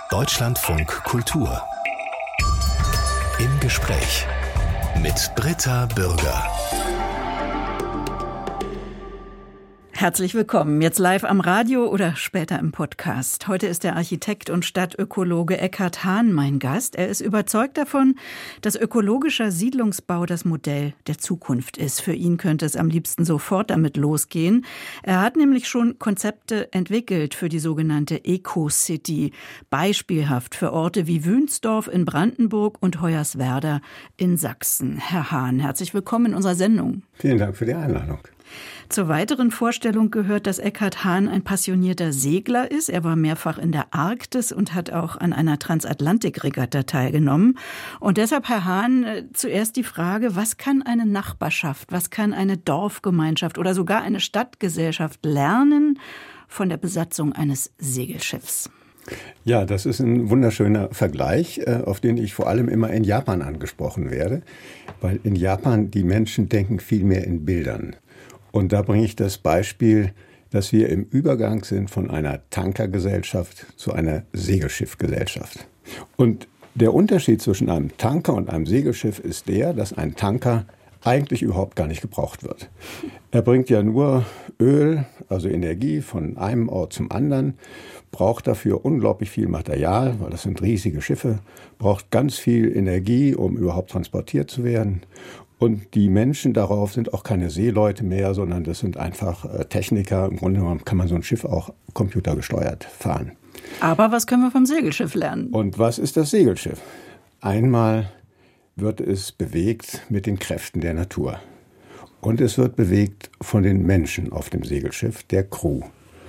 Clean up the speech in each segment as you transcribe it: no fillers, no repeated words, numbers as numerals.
Deutschlandfunk Kultur. Im Gespräch mit Britta Bürger. Herzlich willkommen, jetzt live am Radio oder später im Podcast. Heute ist der Architekt und Stadtökologe Eckhard Hahn mein Gast. Er ist überzeugt davon, dass ökologischer Siedlungsbau das Modell der Zukunft ist. Für ihn könnte es am liebsten sofort damit losgehen. Er hat nämlich schon Konzepte entwickelt für die sogenannte Eco-City. Beispielhaft für Orte wie Wünsdorf in Brandenburg und Hoyerswerda in Sachsen. Herr Hahn, herzlich willkommen in unserer Sendung. Vielen Dank für die Einladung. Zur weiteren Vorstellung gehört, dass Eckhard Hahn ein passionierter Segler ist. Er war mehrfach in der Arktis und hat auch an einer Transatlantikregatta teilgenommen. Und deshalb, Herr Hahn, zuerst die Frage, was kann eine Nachbarschaft, was kann eine Dorfgemeinschaft oder sogar eine Stadtgesellschaft lernen von der Besatzung eines Segelschiffs? Ja, das ist ein wunderschöner Vergleich, auf den ich vor allem immer in Japan angesprochen werde, weil in Japan die Menschen denken viel mehr in Bildern. Und da bringe ich das Beispiel, dass wir im Übergang sind von einer Tankergesellschaft zu einer Segelschiffgesellschaft. Und der Unterschied zwischen einem Tanker und einem Segelschiff ist der, dass ein Tanker eigentlich überhaupt gar nicht gebraucht wird. Er bringt ja nur Öl, also Energie, von einem Ort zum anderen, braucht dafür unglaublich viel Material, weil das sind riesige Schiffe, braucht ganz viel Energie, um überhaupt transportiert zu werden. Und die Menschen darauf sind auch keine Seeleute mehr, sondern das sind einfach Techniker. Im Grunde genommen kann man so ein Schiff auch computergesteuert fahren. Aber was können wir vom Segelschiff lernen? Und was ist das Segelschiff? Einmal wird es bewegt mit den Kräften der Natur. Und es wird bewegt von den Menschen auf dem Segelschiff, der Crew.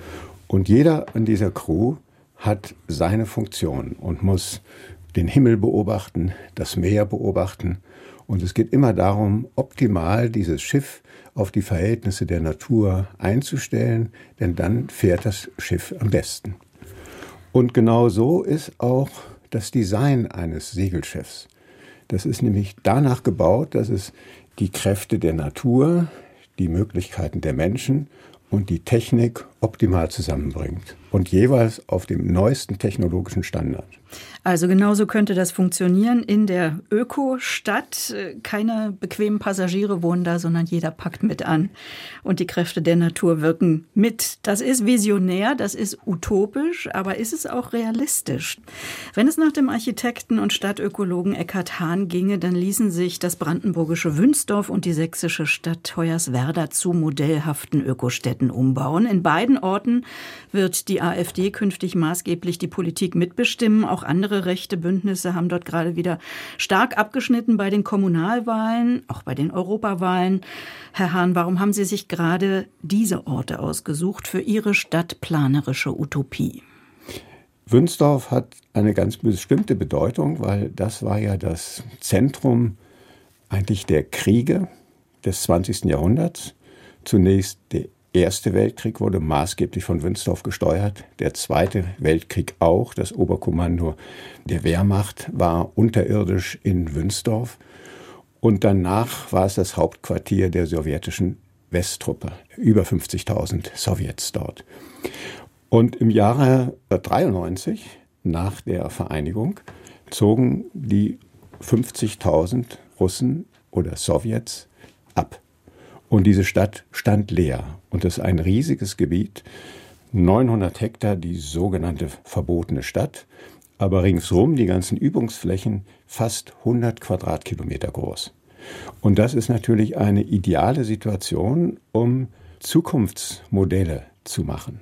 Und jeder an dieser Crew hat seine Funktion und muss den Himmel beobachten, das Meer beobachten. Und es geht immer darum, optimal dieses Schiff auf die Verhältnisse der Natur einzustellen, denn dann fährt das Schiff am besten. Und genau so ist auch das Design eines Segelschiffs. Das ist nämlich danach gebaut, dass es die Kräfte der Natur, die Möglichkeiten der Menschen und die Technik optimal zusammenbringt. Und jeweils auf dem neuesten technologischen Standard. Also genauso könnte das funktionieren in der Ökostadt. Keine bequemen Passagiere wohnen da, sondern jeder packt mit an. Und die Kräfte der Natur wirken mit. Das ist visionär, das ist utopisch, aber ist es auch realistisch? Wenn es nach dem Architekten und Stadtökologen Eckhard Hahn ginge, dann ließen sich das brandenburgische Wünsdorf und die sächsische Stadt Hoyerswerda zu modellhaften Ökostädten umbauen. In beiden Orten wird die AfD künftig maßgeblich die Politik mitbestimmen. Auch andere rechte Bündnisse haben dort gerade wieder stark abgeschnitten bei den Kommunalwahlen, auch bei den Europawahlen. Herr Hahn, warum haben Sie sich gerade diese Orte ausgesucht für Ihre stadtplanerische Utopie? Wünsdorf hat eine ganz bestimmte Bedeutung, weil das war ja das Zentrum eigentlich der Kriege des 20. Jahrhunderts. Zunächst der Erste Weltkrieg wurde maßgeblich von Wünsdorf gesteuert, der Zweite Weltkrieg auch. Das Oberkommando der Wehrmacht war unterirdisch in Wünsdorf. Und danach war es das Hauptquartier der sowjetischen Westtruppe. Über 50.000 Sowjets dort. Und im Jahre 1993, nach der Vereinigung, zogen die 50.000 Russen oder Sowjets ab. Und diese Stadt stand leer. Und das ist ein riesiges Gebiet, 900 Hektar, die sogenannte verbotene Stadt. Aber ringsrum die ganzen Übungsflächen fast 100 Quadratkilometer groß. Und das ist natürlich eine ideale Situation, um Zukunftsmodelle zu machen.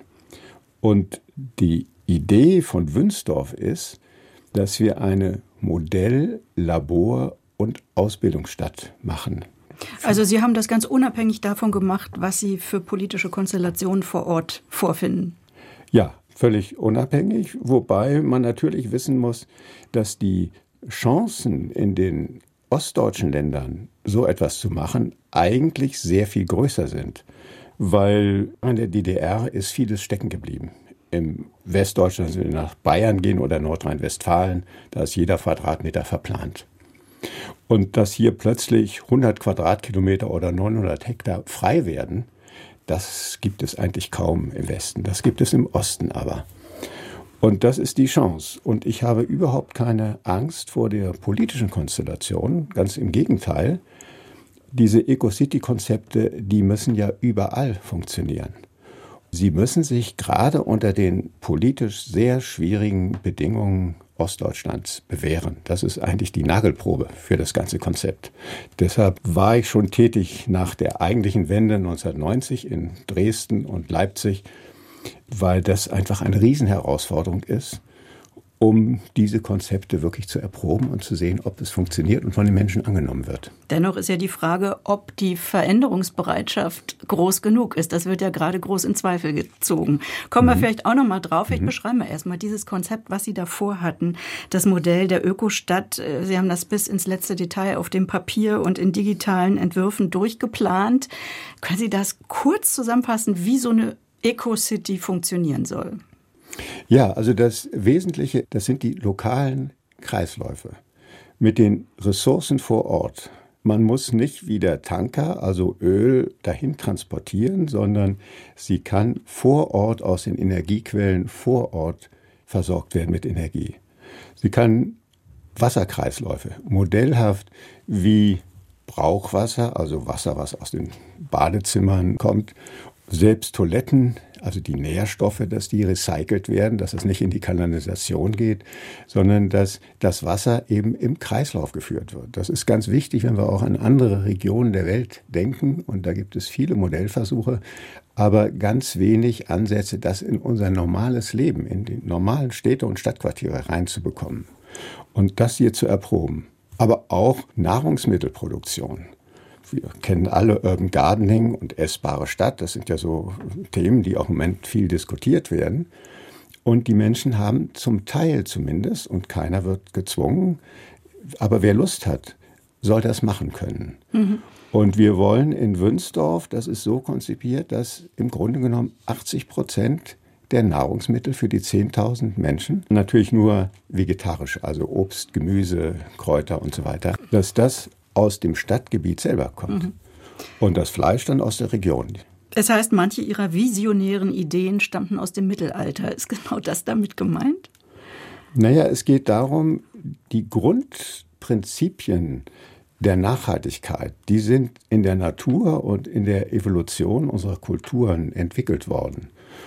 Und die Idee von Wünsdorf ist, dass wir eine Modell-, Labor- und Ausbildungsstadt machen. Also Sie haben das ganz unabhängig davon gemacht, was Sie für politische Konstellationen vor Ort vorfinden? Ja, völlig unabhängig, wobei man natürlich wissen muss, dass die Chancen in den ostdeutschen Ländern, so etwas zu machen, eigentlich sehr viel größer sind. Weil in der DDR ist vieles stecken geblieben. Im Westdeutschland, wenn Sie nach Bayern gehen oder Nordrhein-Westfalen, da ist jeder Quadratmeter verplant. Und dass hier plötzlich 100 Quadratkilometer oder 900 Hektar frei werden, das gibt es eigentlich kaum im Westen. Das gibt es im Osten aber. Und das ist die Chance. Und ich habe überhaupt keine Angst vor der politischen Konstellation. Ganz im Gegenteil. Diese Eco-City-Konzepte, die müssen ja überall funktionieren. Sie müssen sich gerade unter den politisch sehr schwierigen Bedingungen Ostdeutschlands bewähren. Das ist eigentlich die Nagelprobe für das ganze Konzept. Deshalb war ich schon tätig nach der eigentlichen Wende 1990 in Dresden und Leipzig, weil das einfach eine Riesenherausforderung ist, um diese Konzepte wirklich zu erproben und zu sehen, ob es funktioniert und von den Menschen angenommen wird. Dennoch ist ja die Frage, ob die Veränderungsbereitschaft groß genug ist. Das wird ja gerade groß in Zweifel gezogen. Kommen wir vielleicht auch noch mal drauf. Ich beschreibe mal erstmal dieses Konzept, was Sie davor hatten. Das Modell der Ökostadt. Sie haben das bis ins letzte Detail auf dem Papier und in digitalen Entwürfen durchgeplant. Können Sie das kurz zusammenfassen, wie so eine Eco-City funktionieren soll? Ja, also das Wesentliche, das sind die lokalen Kreisläufe mit den Ressourcen vor Ort. Man muss nicht wie der Tanker, also Öl, dahin transportieren, sondern sie kann vor Ort aus den Energiequellen vor Ort versorgt werden mit Energie. Sie kann Wasserkreisläufe, modellhaft wie Brauchwasser, also Wasser, was aus den Badezimmern kommt, selbst Toiletten, also die Nährstoffe, dass die recycelt werden, dass es nicht in die Kanalisation geht, sondern dass das Wasser eben im Kreislauf geführt wird. Das ist ganz wichtig, wenn wir auch an andere Regionen der Welt denken. Und da gibt es viele Modellversuche, aber ganz wenig Ansätze, das in unser normales Leben, in die normalen Städte und Stadtquartiere reinzubekommen und das hier zu erproben. Aber auch Nahrungsmittelproduktion. Wir kennen alle Urban Gardening und essbare Stadt. Das sind ja so Themen, die auch im Moment viel diskutiert werden. Und die Menschen haben zum Teil zumindest, und keiner wird gezwungen, aber wer Lust hat, soll das machen können. Und wir wollen in Wünsdorf, das ist so konzipiert, dass im Grunde genommen 80% der Nahrungsmittel für die 10.000 Menschen, natürlich nur vegetarisch, also Obst, Gemüse, Kräuter und so weiter, dass das aus dem Stadtgebiet selber kommt. Und das Fleisch dann aus der Region. Es heißt, manche Ihrer visionären Ideen stammten aus dem Mittelalter. Ist genau das damit gemeint? Naja, es geht darum, die Grundprinzipien der Nachhaltigkeit, die sind in der Natur und in der Evolution unserer Kulturen entwickelt worden.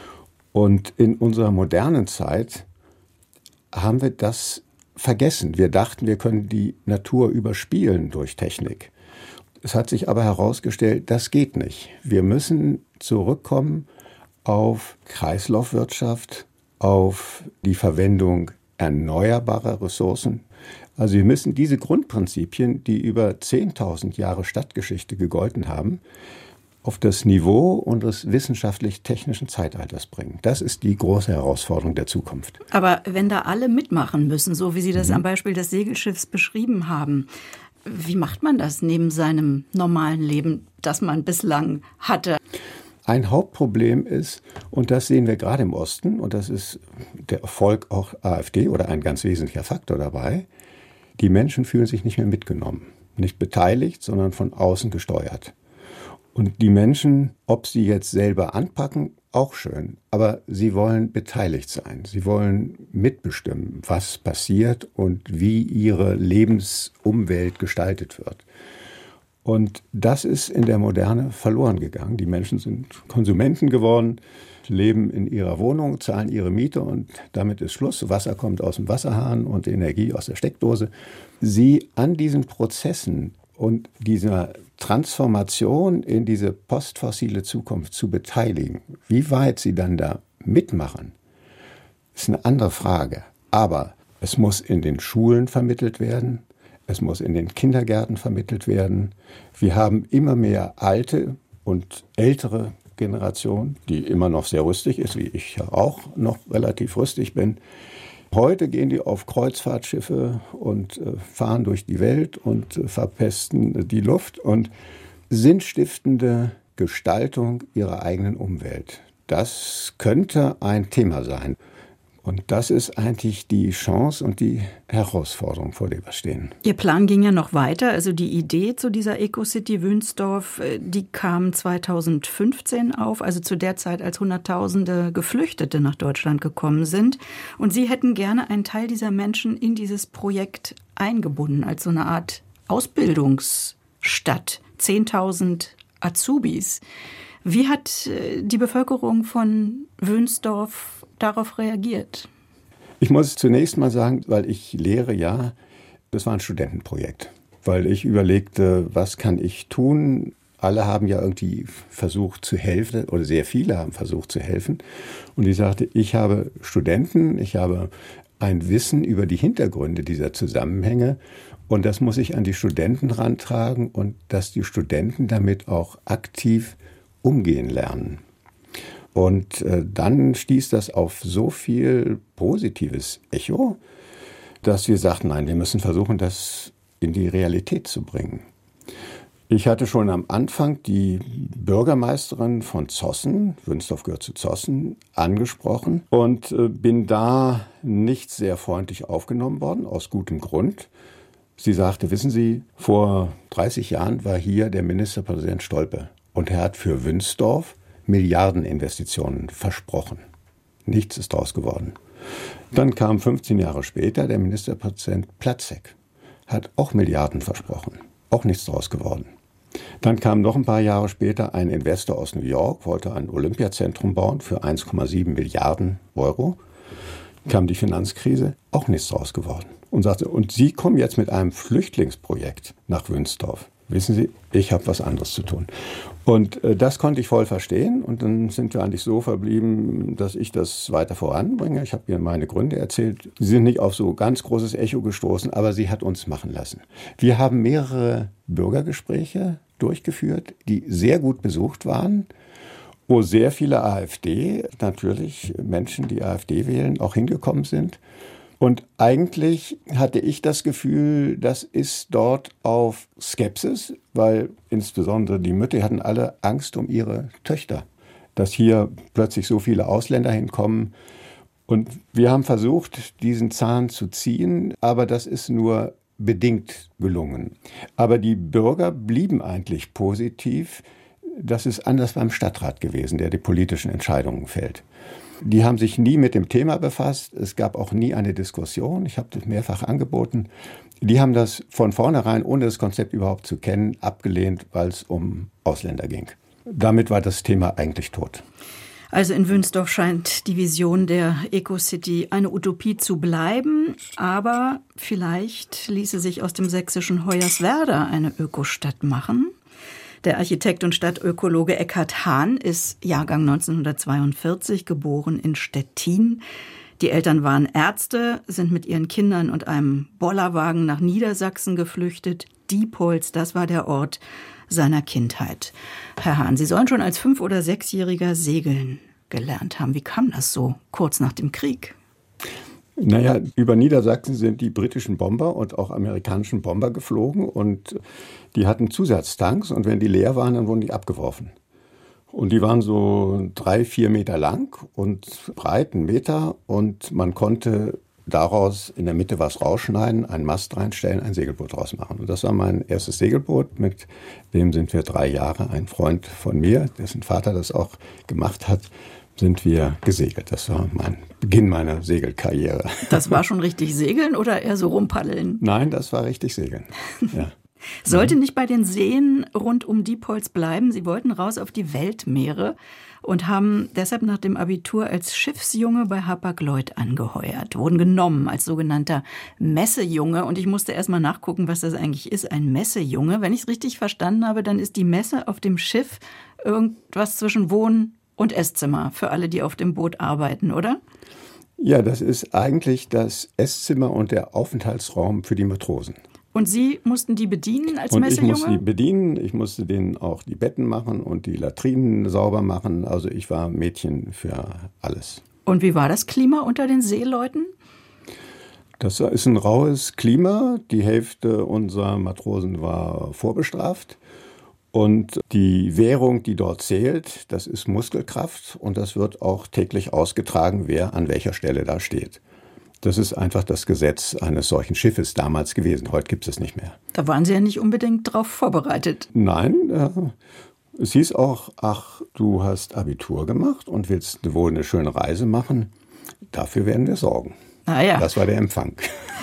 Und in unserer modernen Zeit haben wir das vergessen. Wir dachten, wir können die Natur überspielen durch Technik. Es hat sich aber herausgestellt, das geht nicht. Wir müssen zurückkommen auf Kreislaufwirtschaft, auf die Verwendung erneuerbarer Ressourcen. Also wir müssen diese Grundprinzipien, die über 10.000 Jahre Stadtgeschichte gegolten haben, auf das Niveau unseres wissenschaftlich-technischen Zeitalters bringen. Das ist die große Herausforderung der Zukunft. Aber wenn da alle mitmachen müssen, so wie Sie das am Beispiel des Segelschiffs beschrieben haben, wie macht man das neben seinem normalen Leben, das man bislang hatte? Ein Hauptproblem ist, und das sehen wir gerade im Osten, und das ist der Erfolg auch AfD oder ein ganz wesentlicher Faktor dabei, die Menschen fühlen sich nicht mehr mitgenommen, nicht beteiligt, sondern von außen gesteuert. Und die Menschen, ob sie jetzt selber anpacken, auch schön. Aber sie wollen beteiligt sein. Sie wollen mitbestimmen, was passiert und wie ihre Lebensumwelt gestaltet wird. Und das ist in der Moderne verloren gegangen. Die Menschen sind Konsumenten geworden, leben in ihrer Wohnung, zahlen ihre Miete und damit ist Schluss. Wasser kommt aus dem Wasserhahn und Energie aus der Steckdose. Sie an diesen Prozessen und dieser Transformation in diese postfossile Zukunft zu beteiligen, wie weit sie dann da mitmachen, ist eine andere Frage. Aber es muss in den Schulen vermittelt werden, es muss in den Kindergärten vermittelt werden. Wir haben immer mehr alte und ältere Generation, die immer noch sehr rüstig ist, wie ich ja auch noch relativ rüstig bin. Heute gehen die auf Kreuzfahrtschiffe und fahren durch die Welt und verpesten die Luft und sinnstiftende Gestaltung ihrer eigenen Umwelt. Das könnte ein Thema sein. Und das ist eigentlich die Chance und die Herausforderung, vor der wir stehen. Ihr Plan ging ja noch weiter. Also die Idee zu dieser Ecocity Wünsdorf, die kam 2015 auf, also zu der Zeit, als Hunderttausende Geflüchtete nach Deutschland gekommen sind. Und Sie hätten gerne einen Teil dieser Menschen in dieses Projekt eingebunden, als so eine Art Ausbildungsstadt. 10.000 Azubis. Wie hat die Bevölkerung von Wünsdorf darauf reagiert? Ich muss zunächst mal sagen, weil ich lehre ja, das war ein Studentenprojekt. Weil ich überlegte, was kann ich tun? Alle haben ja irgendwie versucht zu helfen oder sehr viele haben versucht zu helfen. Und ich sagte, ich habe Studenten, ich habe ein Wissen über die Hintergründe dieser Zusammenhänge und das muss ich an die Studenten rantragen und dass die Studenten damit auch aktiv umgehen lernen. Und dann stieß das auf so viel positives Echo, dass wir sagten, nein, wir müssen versuchen, das in die Realität zu bringen. Ich hatte schon am Anfang die Bürgermeisterin von Zossen, Wünsdorf gehört zu Zossen, angesprochen und bin da nicht sehr freundlich aufgenommen worden, aus gutem Grund. Sie sagte, wissen Sie, vor 30 Jahren war hier der Ministerpräsident Stolpe und er hat für Wünsdorf Milliardeninvestitionen versprochen. Nichts ist daraus geworden. Dann kam 15 Jahre später der Ministerpräsident Platzek, hat auch Milliarden versprochen, auch nichts daraus geworden. Dann kam noch ein paar Jahre später ein Investor aus New York, wollte ein Olympiazentrum bauen für 1,7 Milliarden Euro. Kam die Finanzkrise, auch nichts daraus geworden. Und sagte, und Sie kommen jetzt mit einem Flüchtlingsprojekt nach Wünsdorf. Wissen Sie, ich habe was anderes zu tun. Und das konnte ich voll verstehen. Und dann sind wir eigentlich so verblieben, dass ich das weiter voranbringe. Ich habe ihr meine Gründe erzählt. Sie sind nicht auf so ganz großes Echo gestoßen, aber sie hat uns machen lassen. Wir haben mehrere Bürgergespräche durchgeführt, die sehr gut besucht waren, wo sehr viele AfD, natürlich Menschen, die AfD wählen, auch hingekommen sind. Und eigentlich hatte ich das Gefühl, das ist dort auf Skepsis, weil insbesondere die Mütter hatten alle Angst um ihre Töchter, dass hier plötzlich so viele Ausländer hinkommen. Und wir haben versucht, diesen Zahn zu ziehen, aber das ist nur bedingt gelungen. Aber die Bürger blieben eigentlich positiv. Das ist anders beim Stadtrat gewesen, der die politischen Entscheidungen fällt. Die haben sich nie mit dem Thema befasst. Es gab auch nie eine Diskussion. Ich habe das mehrfach angeboten. Die haben das von vornherein, ohne das Konzept überhaupt zu kennen, abgelehnt, weil es um Ausländer ging. Damit war das Thema eigentlich tot. Also in Wünsdorf scheint die Vision der Ecocity eine Utopie zu bleiben. Aber vielleicht ließe sich aus dem sächsischen Hoyerswerda eine Ökostadt machen. Der Architekt und Stadtökologe Eckhard Hahn ist Jahrgang 1942, geboren in Stettin. Die Eltern waren Ärzte, sind mit ihren Kindern und einem Bollerwagen nach Niedersachsen geflüchtet. Diepholz, das war der Ort seiner Kindheit. Herr Hahn, Sie sollen schon als 5- oder 6-Jähriger segeln gelernt haben. Wie kam das so kurz nach dem Krieg? Naja, über Niedersachsen sind die britischen Bomber und auch amerikanischen Bomber geflogen und die hatten Zusatztanks und wenn die leer waren, dann wurden die abgeworfen. Und die waren so 3-4 Meter lang und breit 1 Meter und man konnte daraus in der Mitte was rausschneiden, einen Mast reinstellen, ein Segelboot draus machen. Und das war mein erstes Segelboot, mit dem sind wir 3 Jahre, ein Freund von mir, dessen Vater das auch gemacht hat, sind wir gesegelt. Das war mein Beginn meiner Segelkarriere. Das war schon richtig Segeln oder eher so rumpaddeln? Nein, das war richtig Segeln. Ja. Sollte nicht bei den Seen rund um Diepholz bleiben. Sie wollten raus auf die Weltmeere und haben deshalb nach dem Abitur als Schiffsjunge bei Hapag-Lloyd angeheuert. Wurden genommen als sogenannter Messejunge. Und ich musste erst mal nachgucken, was das eigentlich ist, ein Messejunge. Wenn ich es richtig verstanden habe, dann ist die Messe auf dem Schiff irgendwas zwischen Wohn- und Esszimmer für alle, die auf dem Boot arbeiten, oder? Ja, das ist eigentlich das Esszimmer und der Aufenthaltsraum für die Matrosen. Und Sie mussten die bedienen als und Messejunge? Ich musste die bedienen, ich musste denen auch die Betten machen und die Latrinen sauber machen. Also ich war Mädchen für alles. Und wie war das Klima unter den Seeleuten? Das ist ein raues Klima. Die Hälfte unserer Matrosen war vorbestraft. Und die Währung, die dort zählt, das ist Muskelkraft und das wird auch täglich ausgetragen, wer an welcher Stelle da steht. Das ist einfach das Gesetz eines solchen Schiffes damals gewesen. Heute gibt es nicht mehr. Da waren Sie ja nicht unbedingt drauf vorbereitet. Nein, es hieß auch, ach, du hast Abitur gemacht und willst wohl eine schöne Reise machen. Dafür werden wir sorgen. Ja. Das war der Empfang.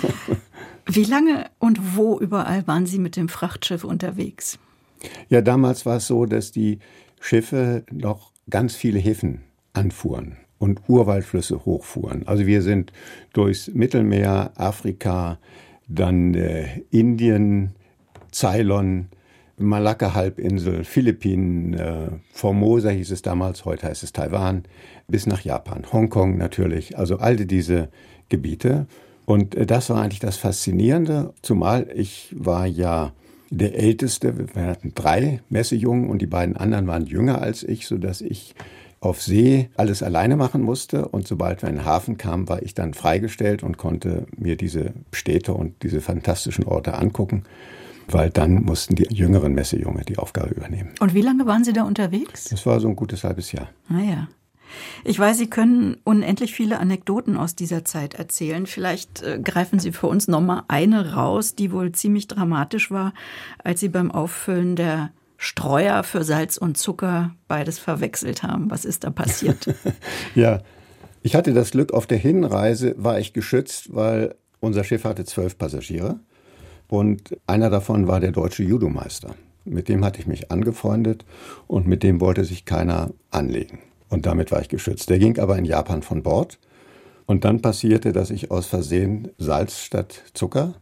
Wie lange und wo überall waren Sie mit dem Frachtschiff unterwegs? Ja, damals war es so, dass die Schiffe noch ganz viele Häfen anfuhren und Urwaldflüsse hochfuhren. Also wir sind durchs Mittelmeer, Afrika, dann Indien, Ceylon, Malakka-Halbinsel, Philippinen, Formosa hieß es damals, heute heißt es Taiwan, bis nach Japan, Hongkong natürlich, also all diese Gebiete. Und das war eigentlich das Faszinierende, zumal ich war ja der Älteste. Wir hatten 3 Messejungen und die beiden anderen waren jünger als ich, sodass ich auf See alles alleine machen musste. Und sobald wir in den Hafen kamen, war ich dann freigestellt und konnte mir diese Städte und diese fantastischen Orte angucken, weil dann mussten die jüngeren Messejunge die Aufgabe übernehmen. Und wie lange waren Sie da unterwegs? Das war so ein gutes halbes Jahr. Ja. Ich weiß, Sie können unendlich viele Anekdoten aus dieser Zeit erzählen. Vielleicht greifen Sie für uns nochmal eine raus, die wohl ziemlich dramatisch war, als Sie beim Auffüllen der Streuer für Salz und Zucker beides verwechselt haben. Was ist da passiert? Ja, ich hatte das Glück, auf der Hinreise war ich geschützt, weil unser Schiff hatte 12 Passagiere und einer davon war der deutsche Judomeister. Mit dem hatte ich mich angefreundet und mit dem wollte sich keiner anlegen. Und damit war ich geschützt. Der ging aber in Japan von Bord. Und dann passierte, dass ich aus Versehen Salz statt Zucker.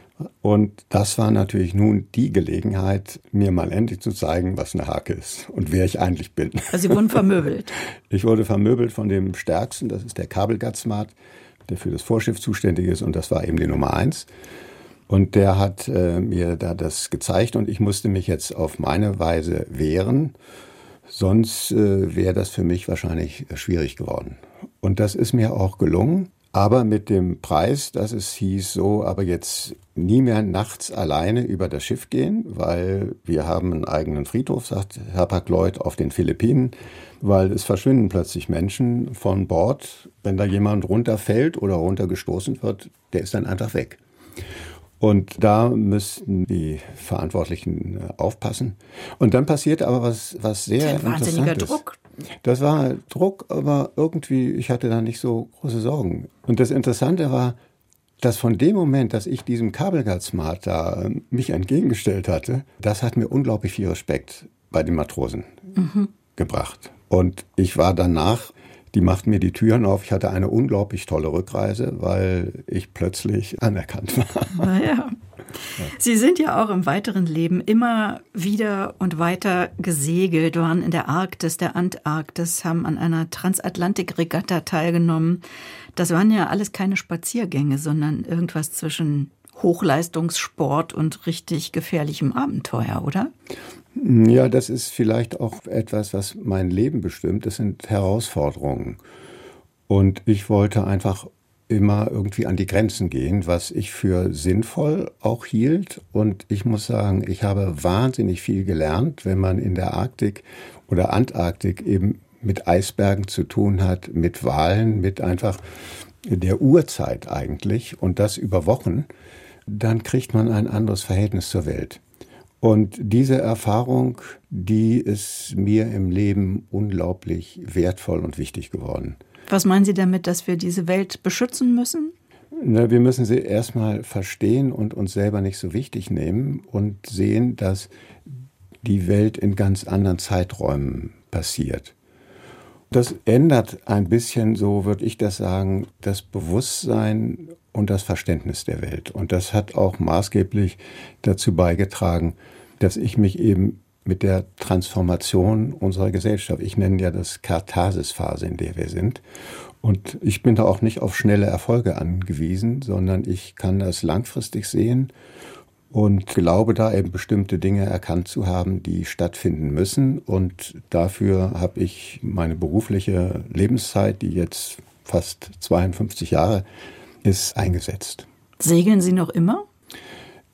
Und das war natürlich nun die Gelegenheit, mir mal endlich zu zeigen, was eine Hake ist und wer ich eigentlich bin. Also Sie wurden vermöbelt. Ich wurde vermöbelt von dem Stärksten, das ist der Kabelgard-Smart, der für das Vorschiff zuständig ist. Und das war eben die Nummer 1. Und der hat mir da das gezeigt und ich musste mich jetzt auf meine Weise wehren. Sonst wäre das für mich wahrscheinlich schwierig geworden. Und das ist mir auch gelungen, aber mit dem Preis, dass es hieß, so, aber jetzt nie mehr nachts alleine über das Schiff gehen, weil wir haben einen eigenen Friedhof, sagt Hapag-Lloyd, auf den Philippinen, weil es verschwinden plötzlich Menschen von Bord. Wenn da jemand runterfällt oder runtergestoßen wird, der ist dann einfach weg. Und da müssten die Verantwortlichen aufpassen. Und dann passierte aber was sehr Interessantes. Wahnsinniger Druck. Das war Druck, aber irgendwie, ich hatte da nicht so große Sorgen. Und das Interessante war, dass von dem Moment, dass ich diesem Kabelgard-Smart da mich entgegengestellt hatte, das hat mir unglaublich viel Respekt bei den Matrosen gebracht. Und ich war danach, die machten mir die Türen auf. Ich hatte eine unglaublich tolle Rückreise, weil ich plötzlich anerkannt war. Naja. Sie sind ja auch im weiteren Leben immer wieder und weiter gesegelt, waren in der Arktis, der Antarktis, haben an einer Transatlantik-Regatta teilgenommen. Das waren ja alles keine Spaziergänge, sondern irgendwas zwischen Hochleistungssport und richtig gefährlichem Abenteuer, oder? Ja, das ist vielleicht auch etwas, was mein Leben bestimmt. Das sind Herausforderungen. Und ich wollte einfach immer irgendwie an die Grenzen gehen, was ich für sinnvoll auch hielt. Und ich muss sagen, ich habe wahnsinnig viel gelernt, wenn man in der Arktik oder Antarktik eben mit Eisbergen zu tun hat, mit Walen, mit einfach der Urzeit eigentlich und das über Wochen, dann kriegt man ein anderes Verhältnis zur Welt. Und diese Erfahrung, die ist mir im Leben unglaublich wertvoll und wichtig geworden. Was meinen Sie damit, dass wir diese Welt beschützen müssen? Wir müssen sie erstmal verstehen und uns selber nicht so wichtig nehmen und sehen, dass die Welt in ganz anderen Zeiträumen passiert. Das ändert ein bisschen, so würde ich das sagen, das Bewusstsein und das Verständnis der Welt. Und das hat auch maßgeblich dazu beigetragen, dass ich mich eben mit der Transformation unserer Gesellschaft, ich nenne ja das Katharsis-Phase, in der wir sind. Und ich bin da auch nicht auf schnelle Erfolge angewiesen, sondern ich kann das langfristig sehen und glaube da eben bestimmte Dinge erkannt zu haben, die stattfinden müssen. Und dafür habe ich meine berufliche Lebenszeit, die jetzt fast 52 Jahre ist, eingesetzt. Segeln Sie noch immer?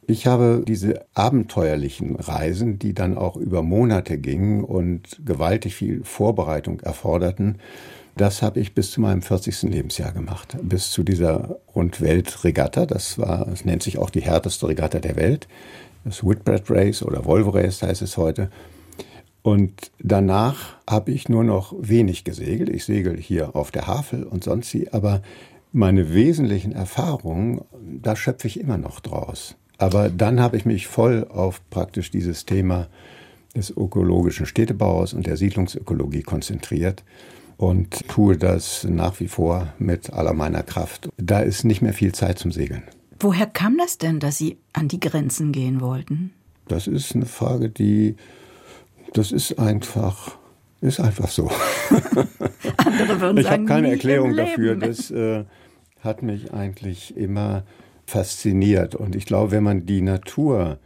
Ich habe diese abenteuerlichen Reisen, die dann auch über Monate gingen und gewaltig viel Vorbereitung erforderten, das habe ich bis zu meinem 40. Lebensjahr gemacht. Bis zu dieser Rundweltregatta. Das nennt sich auch die härteste Regatta der Welt. Das Whitbread Race oder Volvo Race heißt es heute. Und danach habe ich nur noch wenig gesegelt. Ich segel hier auf der Havel und sonst wie. Aber meine wesentlichen Erfahrungen, da schöpfe ich immer noch draus. Aber dann habe ich mich voll auf praktisch dieses Thema des ökologischen Städtebaus und der Siedlungsökologie konzentriert und tue das nach wie vor mit aller meiner Kraft. Da ist nicht mehr viel Zeit zum Segeln. Woher kam das denn, dass Sie an die Grenzen gehen wollten? Das ist eine Frage, das ist einfach so. Andere würden sagen, ich habe keine nie Erklärung im dafür. Leben. Das hat mich eigentlich immer fasziniert. Und ich glaube, wenn man die Natur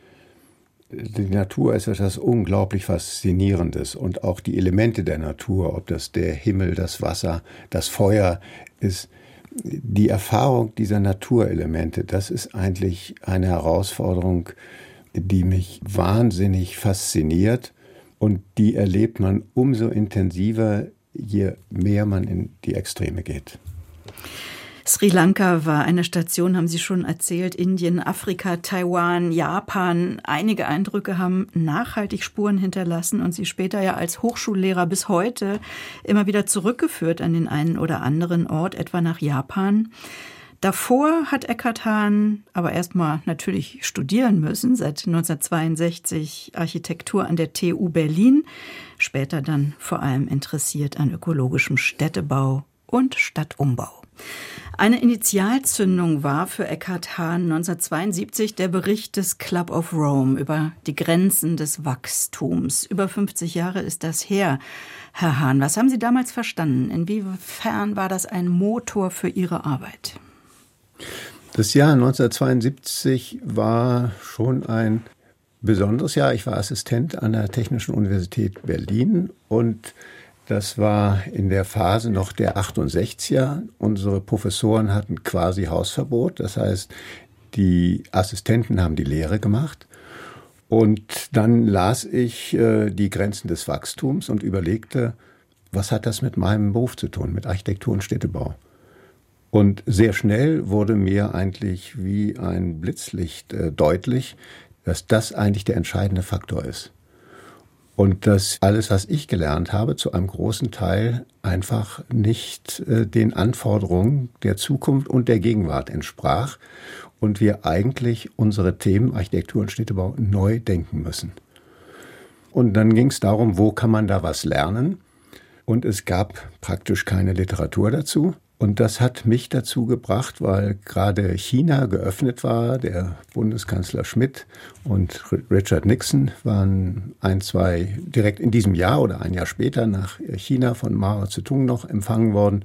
ist etwas unglaublich Faszinierendes. Und auch die Elemente der Natur, ob das der Himmel, das Wasser, das Feuer ist, die Erfahrung dieser Naturelemente, das ist eigentlich eine Herausforderung, die mich wahnsinnig fasziniert. Und die erlebt man umso intensiver, je mehr man in die Extreme geht. Sri Lanka war eine Station, haben Sie schon erzählt, Indien, Afrika, Taiwan, Japan. Einige Eindrücke haben nachhaltig Spuren hinterlassen und Sie später ja als Hochschullehrer bis heute immer wieder zurückgeführt an den einen oder anderen Ort, etwa nach Japan. Davor hat Eckhard Hahn aber erstmal natürlich studieren müssen, seit 1962 Architektur an der TU Berlin, später dann vor allem interessiert an ökologischem Städtebau und Stadtumbau. Eine Initialzündung war für Eckhard Hahn 1972 der Bericht des Club of Rome über die Grenzen des Wachstums. Über 50 Jahre ist das her. Herr Hahn, was haben Sie damals verstanden? Inwiefern war das ein Motor für Ihre Arbeit? Das Jahr 1972 war schon ein besonderes Jahr. Ich war Assistent an der Technischen Universität Berlin und das war in der Phase noch der 68er. Unsere Professoren hatten quasi Hausverbot. Das heißt, die Assistenten haben die Lehre gemacht. Und dann las ich die Grenzen des Wachstums und überlegte, was hat das mit meinem Beruf zu tun, mit Architektur und Städtebau? Und sehr schnell wurde mir eigentlich wie ein Blitzlicht deutlich, dass das eigentlich der entscheidende Faktor ist. Und dass alles, was ich gelernt habe, zu einem großen Teil einfach nicht den Anforderungen der Zukunft und der Gegenwart entsprach. Und wir eigentlich unsere Themen Architektur und Städtebau neu denken müssen. Und dann ging es darum, wo kann man da was lernen? Und es gab praktisch keine Literatur dazu. Und das hat mich dazu gebracht, weil gerade China geöffnet war. Der Bundeskanzler Schmidt und Richard Nixon waren zwei direkt in diesem Jahr oder ein Jahr später nach China von Mao Zedong noch empfangen worden.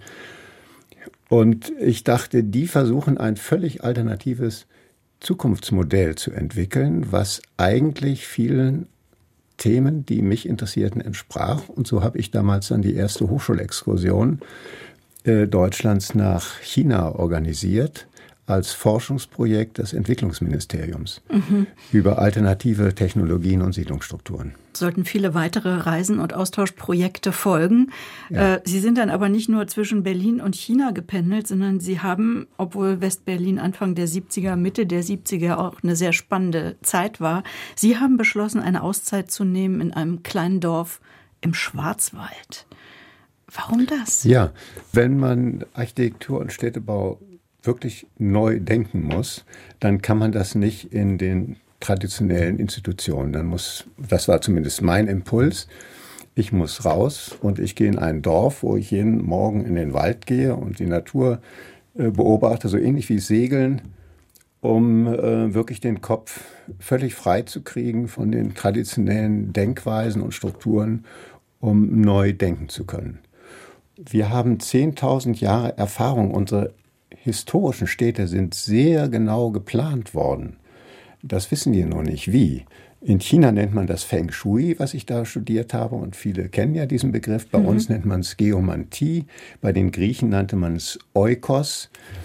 Und ich dachte, die versuchen ein völlig alternatives Zukunftsmodell zu entwickeln, was eigentlich vielen Themen, die mich interessierten, entsprach. Und so habe ich damals dann die erste Hochschulexkursion Deutschlands nach China organisiert als Forschungsprojekt des Entwicklungsministeriums über alternative Technologien und Siedlungsstrukturen. Sollten viele weitere Reisen und Austauschprojekte folgen. Ja. Sie sind dann aber nicht nur zwischen Berlin und China gependelt, sondern Sie haben, obwohl West-Berlin Anfang der 70er, Mitte der 70er auch eine sehr spannende Zeit war, Sie haben beschlossen, eine Auszeit zu nehmen in einem kleinen Dorf im Schwarzwald. Warum das? Ja, wenn man Architektur und Städtebau wirklich neu denken muss, dann kann man das nicht in den traditionellen Institutionen. Das war zumindest mein Impuls, ich muss raus und ich gehe in ein Dorf, wo ich jeden Morgen in den Wald gehe und die Natur beobachte, so ähnlich wie Segeln, um wirklich den Kopf völlig frei zu kriegen von den traditionellen Denkweisen und Strukturen, um neu denken zu können. Wir haben 10.000 Jahre Erfahrung. Unsere historischen Städte sind sehr genau geplant worden. Das wissen wir noch nicht, wie. In China nennt man das Feng Shui, was ich da studiert habe. Und viele kennen ja diesen Begriff. Bei uns nennt man es Geomantie. Bei den Griechen nannte man es Oikos.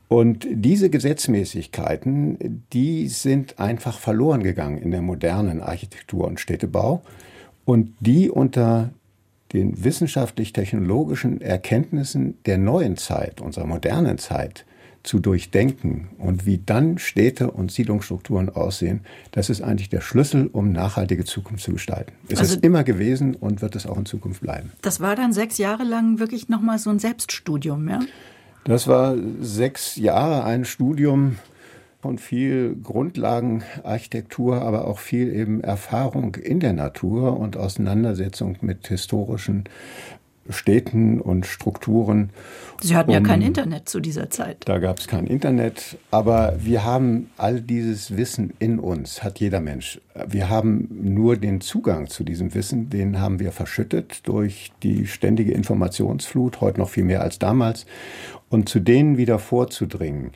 Und diese Gesetzmäßigkeiten, die sind einfach verloren gegangen in der modernen Architektur und Städtebau. Und die unter den wissenschaftlich-technologischen Erkenntnissen der neuen Zeit, unserer modernen Zeit, zu durchdenken und wie dann Städte und Siedlungsstrukturen aussehen, das ist eigentlich der Schlüssel, um nachhaltige Zukunft zu gestalten. Es ist immer gewesen und wird es auch in Zukunft bleiben. Das war dann 6 Jahre lang wirklich nochmal so ein Selbststudium, ja? Das war 6 Jahre ein Studium von viel Grundlagenarchitektur, aber auch viel eben Erfahrung in der Natur und Auseinandersetzung mit historischen Städten und Strukturen. Sie hatten ja kein Internet zu dieser Zeit. Da gab es kein Internet, aber wir haben all dieses Wissen in uns, hat jeder Mensch. Wir haben nur den Zugang zu diesem Wissen, den haben wir verschüttet durch die ständige Informationsflut, heute noch viel mehr als damals. Und zu denen wieder vorzudringen,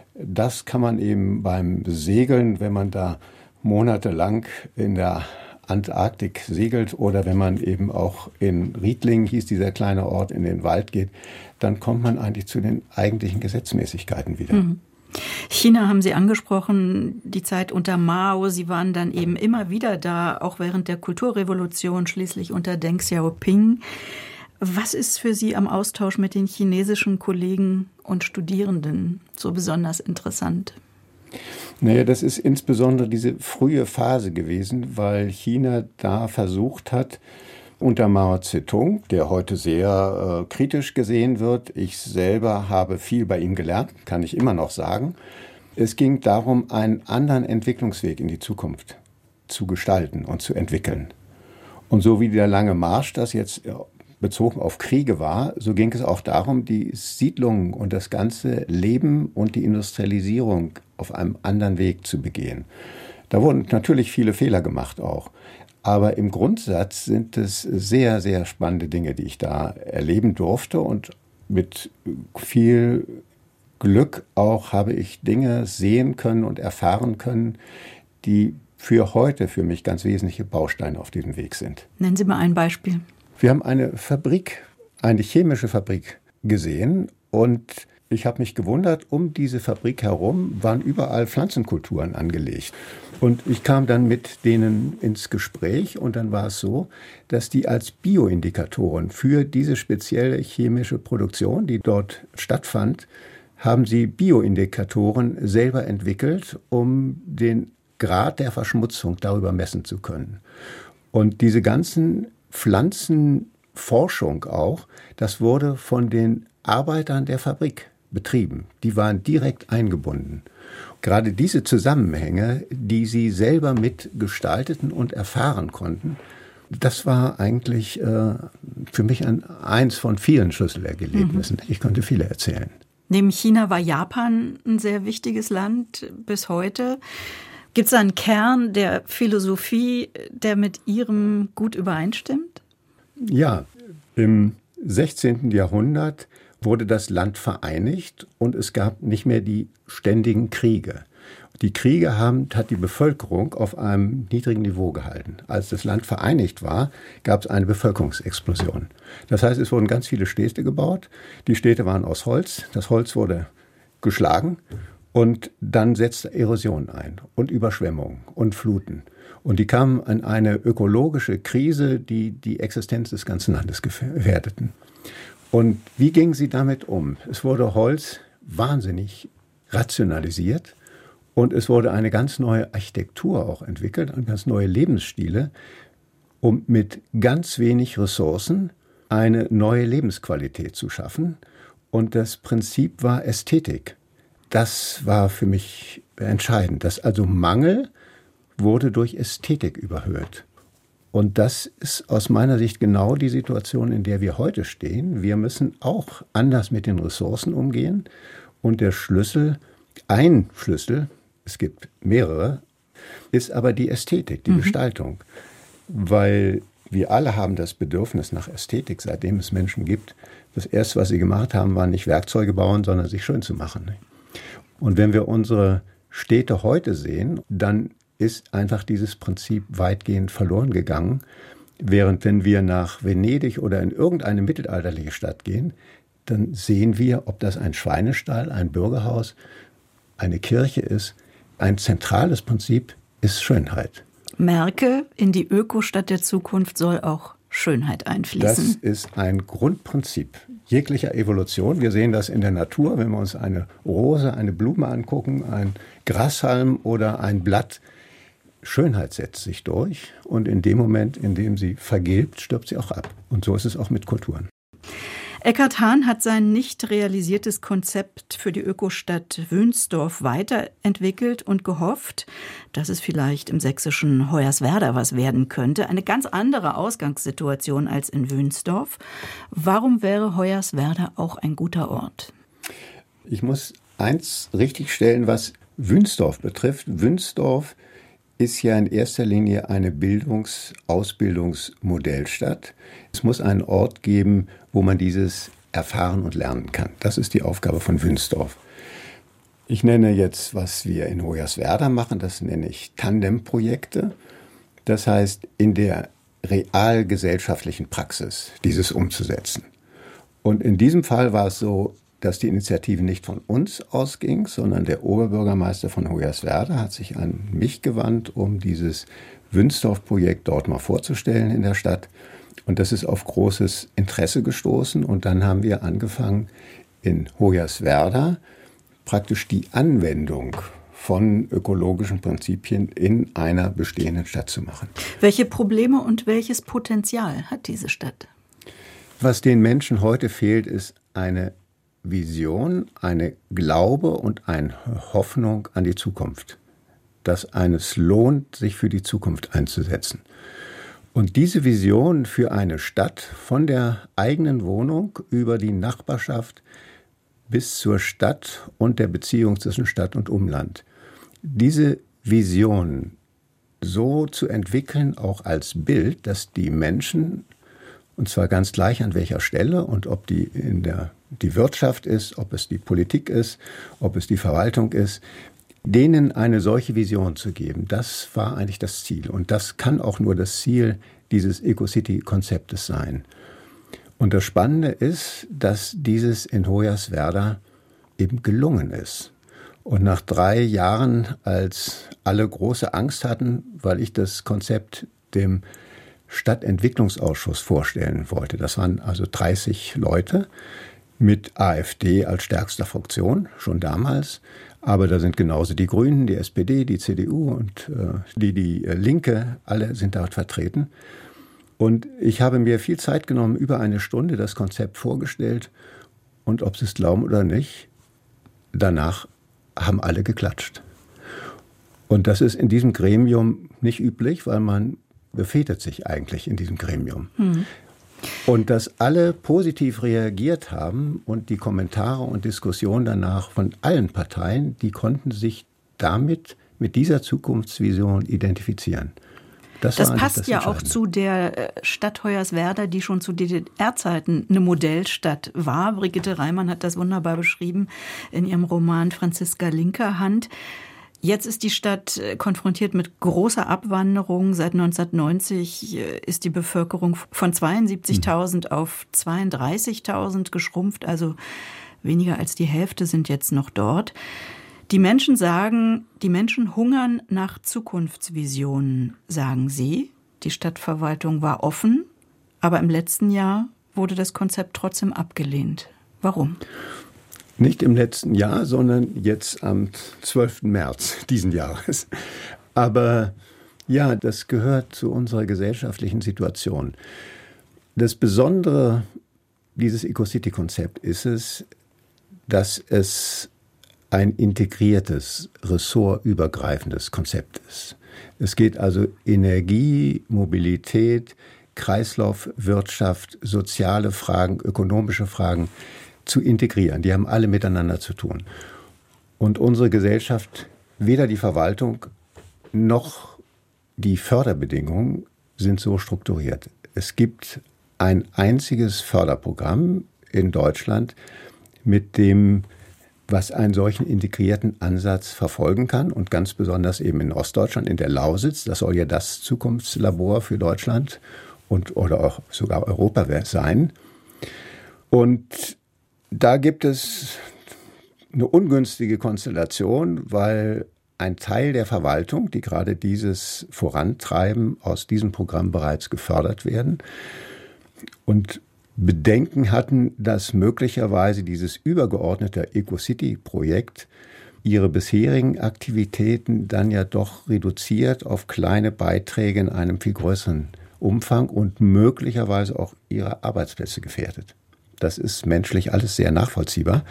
das kann man eben beim Segeln, wenn man da monatelang in der Antarktik segelt oder wenn man eben auch in Riedling, hieß dieser kleine Ort, in den Wald geht, dann kommt man eigentlich zu den eigentlichen Gesetzmäßigkeiten wieder. Mhm. China haben Sie angesprochen, die Zeit unter Mao. Sie waren dann eben immer wieder da, auch während der Kulturrevolution, schließlich unter Deng Xiaoping. Was ist für Sie am Austausch mit den chinesischen Kollegen und Studierenden so besonders interessant? Naja, das ist insbesondere diese frühe Phase gewesen, weil China da versucht hat, unter Mao Zedong, der heute sehr kritisch gesehen wird. Ich selber habe viel bei ihm gelernt, kann ich immer noch sagen. Es ging darum, einen anderen Entwicklungsweg in die Zukunft zu gestalten und zu entwickeln. Und so wie der lange Marsch das jetzt bezogen auf Kriege war, so ging es auch darum, die Siedlungen und das ganze Leben und die Industrialisierung auf einem anderen Weg zu begehen. Da wurden natürlich viele Fehler gemacht auch. Aber im Grundsatz sind es sehr, sehr spannende Dinge, die ich da erleben durfte. Und mit viel Glück auch habe ich Dinge sehen können und erfahren können, die für heute für mich ganz wesentliche Bausteine auf diesem Weg sind. Nennen Sie mal ein Beispiel. Wir haben eine Fabrik, eine chemische Fabrik gesehen und ich habe mich gewundert, um diese Fabrik herum waren überall Pflanzenkulturen angelegt. Und ich kam dann mit denen ins Gespräch und dann war es so, dass die als Bioindikatoren für diese spezielle chemische Produktion, die dort stattfand, haben sie Bioindikatoren selber entwickelt, um den Grad der Verschmutzung darüber messen zu können. Und diese ganzen Pflanzenforschung auch, das wurde von den Arbeitern der Fabrik betrieben. Die waren direkt eingebunden. Gerade diese Zusammenhänge, die sie selber mitgestalteten und erfahren konnten, das war eigentlich für mich eins von vielen Schlüsselerlebnissen. Ich konnte viele erzählen. Neben China war Japan ein sehr wichtiges Land bis heute. Gibt es einen Kern der Philosophie, der mit Ihrem gut übereinstimmt? Ja, im 16. Jahrhundert wurde das Land vereinigt und es gab nicht mehr die ständigen Kriege. Die Kriege hat die Bevölkerung auf einem niedrigen Niveau gehalten. Als das Land vereinigt war, gab es eine Bevölkerungsexplosion. Das heißt, es wurden ganz viele Städte gebaut. Die Städte waren aus Holz. Das Holz wurde geschlagen. Und dann setzte Erosion ein und Überschwemmungen und Fluten. Und die kamen an eine ökologische Krise, die die Existenz des ganzen Landes gefährdeten. Und wie gingen sie damit um? Es wurde Holz wahnsinnig rationalisiert und es wurde eine ganz neue Architektur auch entwickelt und ganz neue Lebensstile, um mit ganz wenig Ressourcen eine neue Lebensqualität zu schaffen. Und das Prinzip war Ästhetik. Das war für mich entscheidend. Dass also Mangel wurde durch Ästhetik überhöht. Und das ist aus meiner Sicht genau die Situation, in der wir heute stehen. Wir müssen auch anders mit den Ressourcen umgehen. Und der Schlüssel, ein Schlüssel, es gibt mehrere, ist aber die Ästhetik, die Gestaltung. Weil wir alle haben das Bedürfnis nach Ästhetik, seitdem es Menschen gibt. Das Erste, was sie gemacht haben, war nicht Werkzeuge bauen, sondern sich schön zu machen. Und wenn wir unsere Städte heute sehen, dann ist einfach dieses Prinzip weitgehend verloren gegangen. Während wenn wir nach Venedig oder in irgendeine mittelalterliche Stadt gehen, dann sehen wir, ob das ein Schweinestall, ein Bürgerhaus, eine Kirche ist. Ein zentrales Prinzip ist Schönheit. Merke, in die Ökostadt der Zukunft soll auch Schönheit einfließen. Das ist ein Grundprinzip jeglicher Evolution. Wir sehen das in der Natur, wenn wir uns eine Rose, eine Blume angucken, ein Grashalm oder ein Blatt. Schönheit setzt sich durch und in dem Moment, in dem sie vergilbt, stirbt sie auch ab. Und so ist es auch mit Kulturen. Eckhard Hahn hat sein nicht realisiertes Konzept für die Ökostadt Wünsdorf weiterentwickelt und gehofft, dass es vielleicht im sächsischen Hoyerswerda was werden könnte. Eine ganz andere Ausgangssituation als in Wünsdorf. Warum wäre Hoyerswerda auch ein guter Ort? Ich muss eins richtigstellen, was Wünsdorf betrifft. Wünsdorf ist ja in erster Linie eine Ausbildungsmodellstadt. Es muss einen Ort geben, wo man dieses erfahren und lernen kann. Das ist die Aufgabe von Wünsdorf. Ich nenne jetzt, was wir in Hoyerswerda machen, das nenne ich Tandemprojekte. Das heißt, in der realgesellschaftlichen Praxis dieses umzusetzen. Und in diesem Fall war es so, dass die Initiative nicht von uns ausging, sondern der Oberbürgermeister von Hoyerswerda hat sich an mich gewandt, um dieses Wünsdorf-Projekt dort mal vorzustellen in der Stadt. Und das ist auf großes Interesse gestoßen. Und dann haben wir angefangen, in Hoyerswerda praktisch die Anwendung von ökologischen Prinzipien in einer bestehenden Stadt zu machen. Welche Probleme und welches Potenzial hat diese Stadt? Was den Menschen heute fehlt, ist eine Vision, eine Glaube und eine Hoffnung an die Zukunft. Dass eines lohnt, sich für die Zukunft einzusetzen. Und diese Vision für eine Stadt von der eigenen Wohnung über die Nachbarschaft bis zur Stadt und der Beziehung zwischen Stadt und Umland. Diese Vision so zu entwickeln, auch als Bild, dass die Menschen, und zwar ganz gleich an welcher Stelle und ob die die Wirtschaft ist, ob es die Politik ist, ob es die Verwaltung ist, denen eine solche Vision zu geben, das war eigentlich das Ziel. Und das kann auch nur das Ziel dieses Eco-City-Konzeptes sein. Und das Spannende ist, dass dieses in Hoyerswerda eben gelungen ist. Und nach 3 Jahren, als alle große Angst hatten, weil ich das Konzept dem Stadtentwicklungsausschuss vorstellen wollte. Das waren also 30 Leute mit AfD als stärkster Fraktion, schon damals. Aber da sind genauso die Grünen, die SPD, die CDU und die Linke, alle sind dort vertreten. Und ich habe mir viel Zeit genommen, über 1 Stunde das Konzept vorgestellt. Und ob Sie es glauben oder nicht, danach haben alle geklatscht. Und das ist in diesem Gremium nicht üblich, weil man befetet sich eigentlich in diesem Gremium. Und dass alle positiv reagiert haben und die Kommentare und Diskussionen danach von allen Parteien, die konnten sich mit dieser Zukunftsvision identifizieren. Das passt ja auch zu der Stadt Hoyerswerda, die schon zu DDR-Zeiten eine Modellstadt war. Brigitte Reimann hat das wunderbar beschrieben in ihrem Roman Franziska Linkerhand. Jetzt ist die Stadt konfrontiert mit großer Abwanderung. Seit 1990 ist die Bevölkerung von 72.000 auf 32.000 geschrumpft. Also weniger als die Hälfte sind jetzt noch dort. Die Menschen sagen, die Menschen hungern nach Zukunftsvisionen, sagen sie. Die Stadtverwaltung war offen, aber im letzten Jahr wurde das Konzept trotzdem abgelehnt. Warum? Nicht im letzten Jahr, sondern jetzt am 12. März diesen Jahres. Aber ja, das gehört zu unserer gesellschaftlichen Situation. Das Besondere dieses Eco-City-Konzept ist es, dass es ein integriertes, ressortübergreifendes Konzept ist. Es geht also Energie, Mobilität, Kreislaufwirtschaft, soziale Fragen, ökonomische Fragen zu integrieren. Die haben alle miteinander zu tun. Und unsere Gesellschaft, weder die Verwaltung noch die Förderbedingungen sind so strukturiert. Es gibt ein einziges Förderprogramm in Deutschland, mit dem, was einen solchen integrierten Ansatz verfolgen kann und ganz besonders eben in Ostdeutschland, in der Lausitz. Das soll ja das Zukunftslabor für Deutschland oder auch sogar Europa sein. Und Da gibt es eine ungünstige Konstellation, weil ein Teil der Verwaltung, die gerade dieses vorantreiben, aus diesem Programm bereits gefördert werden und Bedenken hatten, dass möglicherweise dieses übergeordnete Ecocity-Projekt ihre bisherigen Aktivitäten dann ja doch reduziert auf kleine Beiträge in einem viel größeren Umfang und möglicherweise auch ihre Arbeitsplätze gefährdet. Das ist menschlich alles sehr nachvollziehbar.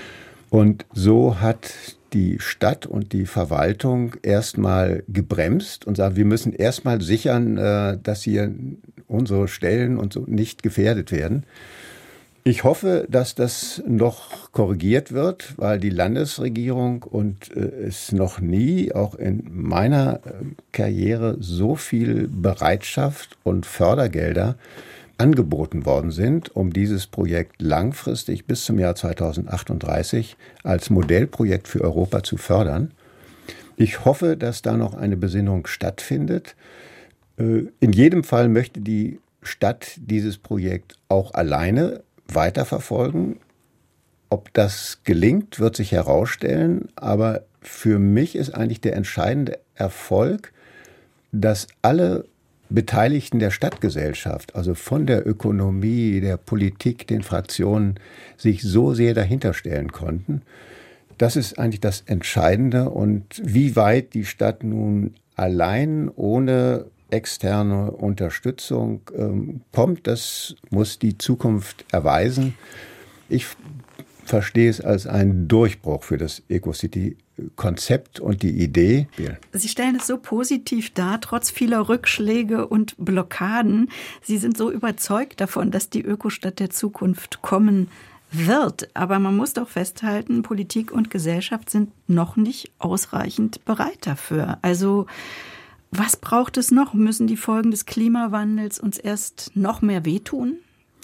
Und so hat die Stadt und die Verwaltung erstmal gebremst und sagt, wir müssen erstmal sichern, dass hier unsere Stellen und so nicht gefährdet werden. Ich hoffe, dass das noch korrigiert wird, weil die Landesregierung und es noch nie, auch in meiner Karriere, so viel Bereitschaft und Fördergelder angeboten worden sind, um dieses Projekt langfristig bis zum Jahr 2038 als Modellprojekt für Europa zu fördern. Ich hoffe, dass da noch eine Besinnung stattfindet. In jedem Fall möchte die Stadt dieses Projekt auch alleine weiterverfolgen. Ob das gelingt, wird sich herausstellen. Aber für mich ist eigentlich der entscheidende Erfolg, dass alle Beteiligten der Stadtgesellschaft, also von der Ökonomie, der Politik, den Fraktionen, sich so sehr dahinter stellen konnten. Das ist eigentlich das Entscheidende. Und wie weit die Stadt nun allein ohne externe Unterstützung kommt, das muss die Zukunft erweisen. Ich verstehe es als einen Durchbruch für das Ecocity-Konzept und die Idee. Sie stellen es so positiv dar, trotz vieler Rückschläge und Blockaden. Sie sind so überzeugt davon, dass die Ökostadt der Zukunft kommen wird. Aber man muss doch festhalten, Politik und Gesellschaft sind noch nicht ausreichend bereit dafür. Also was braucht es noch? Müssen die Folgen des Klimawandels uns erst noch mehr wehtun?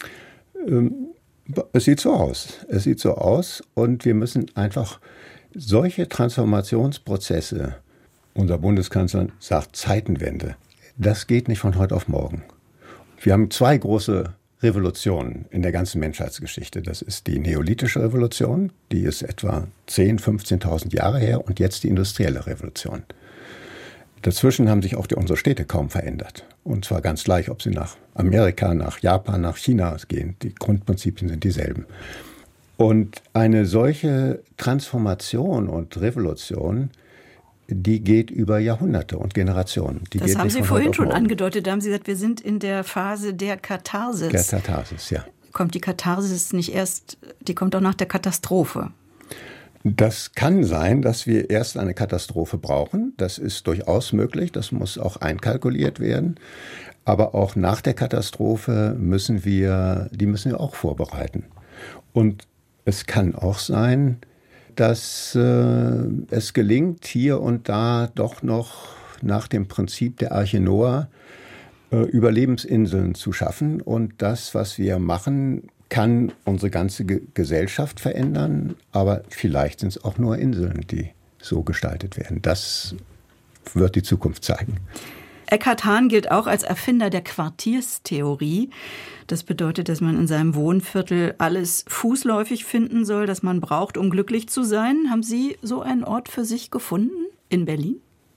Es sieht so aus. Es sieht so aus und wir müssen einfach solche Transformationsprozesse, unser Bundeskanzler sagt Zeitenwende, das geht nicht von heute auf morgen. Wir haben 2 große Revolutionen in der ganzen Menschheitsgeschichte. Das ist die neolithische Revolution, die ist etwa 10.000, 15.000 Jahre her und jetzt die industrielle Revolution. Dazwischen haben sich auch unsere Städte kaum verändert. Und zwar ganz gleich, ob sie nach Amerika, nach Japan, nach China gehen. Die Grundprinzipien sind dieselben. Und eine solche Transformation und Revolution, die geht über Jahrhunderte und Generationen. Das haben Sie vorhin schon angedeutet. Da haben Sie gesagt, wir sind in der Phase der Katharsis. Der Katharsis, ja. Kommt die Katharsis nicht erst, die kommt auch nach der Katastrophe? Das kann sein, dass wir erst eine Katastrophe brauchen. Das ist durchaus möglich. Das muss auch einkalkuliert werden. Aber auch nach der Katastrophe müssen wir auch vorbereiten. Und es kann auch sein, dass es gelingt, hier und da doch noch nach dem Prinzip der Arche Noah Überlebensinseln zu schaffen. Und das, was wir machen, kann unsere ganze Gesellschaft verändern, aber vielleicht sind es auch nur Inseln, die so gestaltet werden. Das wird die Zukunft zeigen. Eckhard Hahn gilt auch als Erfinder der Quartierstheorie. Das bedeutet, dass man in seinem Wohnviertel alles fußläufig finden soll, das man braucht, um glücklich zu sein. Haben Sie so einen Ort für sich gefunden in Berlin?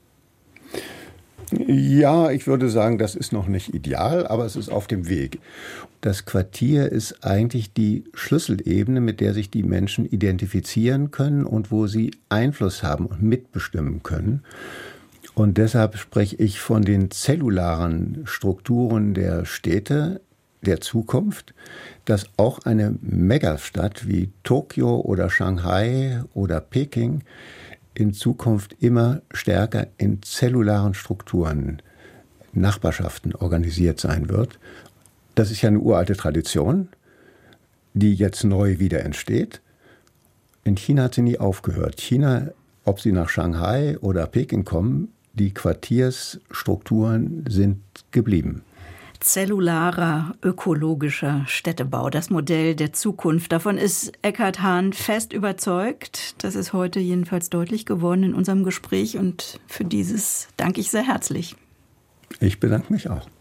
Ja, ich würde sagen, das ist noch nicht ideal, aber es ist auf dem Weg. Das Quartier ist eigentlich die Schlüsselebene, mit der sich die Menschen identifizieren können und wo sie Einfluss haben und mitbestimmen können. Und deshalb spreche ich von den zellularen Strukturen der Städte der Zukunft, dass auch eine Megastadt wie Tokio oder Shanghai oder Peking in Zukunft immer stärker in zellularen Strukturen, Nachbarschaften organisiert sein wird. Das ist ja eine uralte Tradition, die jetzt neu wieder entsteht. In China hat sie nie aufgehört. China, ob sie nach Shanghai oder Peking kommen, die Quartiersstrukturen sind geblieben. Zellularer, ökologischer Städtebau, das Modell der Zukunft. Davon ist Eckhard Hahn fest überzeugt. Das ist heute jedenfalls deutlich geworden in unserem Gespräch und für dieses danke ich sehr herzlich. Ich bedanke mich auch.